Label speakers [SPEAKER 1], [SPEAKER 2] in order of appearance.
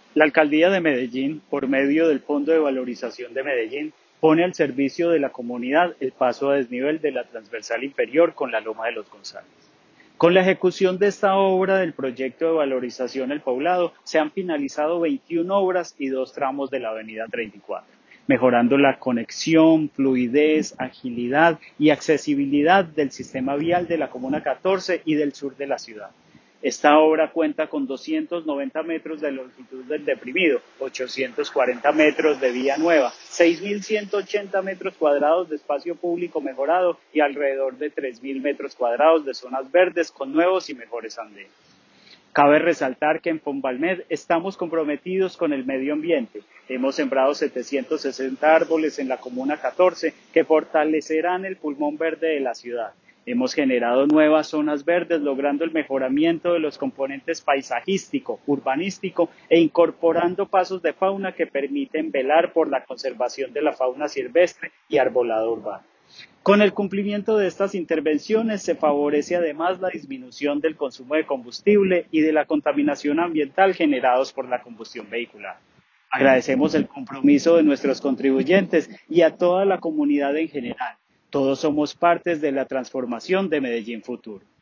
[SPEAKER 1] La Alcaldía de Medellín, por medio del Fondo de Valorización de Medellín, pone al servicio de la comunidad el paso a desnivel de la transversal inferior con la Loma de los González. Con la ejecución de esta obra del proyecto de valorización El Poblado, se han finalizado 21 obras y 2 tramos de la avenida 34, mejorando la conexión, fluidez, agilidad y accesibilidad del sistema vial de la Comuna 14 y del sur de la ciudad. Esta obra cuenta con 290 metros de longitud del deprimido, 840 metros de vía nueva, 6.180 metros cuadrados de espacio público mejorado y alrededor de 3.000 metros cuadrados de zonas verdes con nuevos y mejores andenes. Cabe resaltar que en Fonvalmed estamos comprometidos con el medio ambiente. Hemos sembrado 760 árboles en la Comuna 14 que fortalecerán el pulmón verde de la ciudad. Hemos generado nuevas zonas verdes, logrando el mejoramiento de los componentes paisajístico, urbanístico e incorporando pasos de fauna que permiten velar por la conservación de la fauna silvestre y arbolado urbano. Con el cumplimiento de estas intervenciones se favorece además la disminución del consumo de combustible y de la contaminación ambiental generados por la combustión vehicular. Agradecemos el compromiso de nuestros contribuyentes y a toda la comunidad en general. Todos somos partes de la transformación de Medellín Futuro.